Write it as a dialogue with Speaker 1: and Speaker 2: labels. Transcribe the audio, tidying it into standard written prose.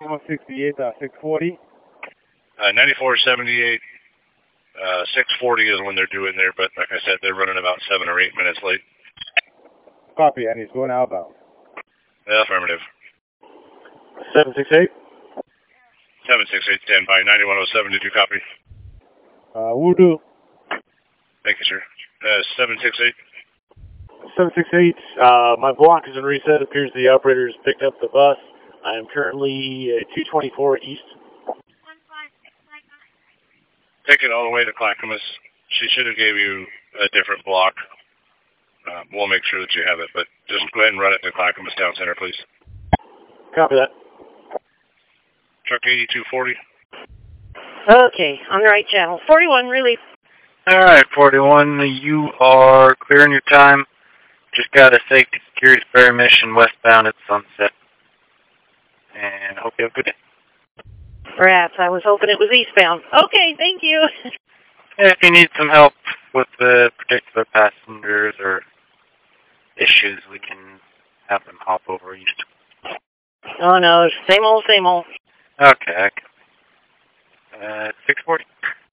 Speaker 1: Tacoma 68, 640.
Speaker 2: 9478, 640 is when they're doing there, but like I said, they're running about 7 or 8 minutes late.
Speaker 1: Copy, and he's going outbound.
Speaker 2: Affirmative.
Speaker 1: 768.
Speaker 2: 768, stand by. 9107, did you copy?
Speaker 1: Will do.
Speaker 2: Thank you, sir. 768.
Speaker 1: 768, my block is in reset. It appears the operator has picked up the bus. I am currently at 224 east.
Speaker 2: Take it all the way to Clackamas. She should have gave you a different block. We'll make sure that you have it, but just go ahead and run it to Clackamas Town Center, please.
Speaker 1: Copy that.
Speaker 2: Truck 8240.
Speaker 3: Okay, on the right channel. 41, relief.
Speaker 4: All right, 41, you are clearing your time. Just got a safety security spare mission westbound at Sunset. And hope you have a good day.
Speaker 3: Perhaps. I was hoping it was eastbound. Okay, thank you.
Speaker 4: If you need some help with the particular passengers or issues, we can have them hop over east.
Speaker 3: Oh no, same old, same old.
Speaker 4: Okay. 640.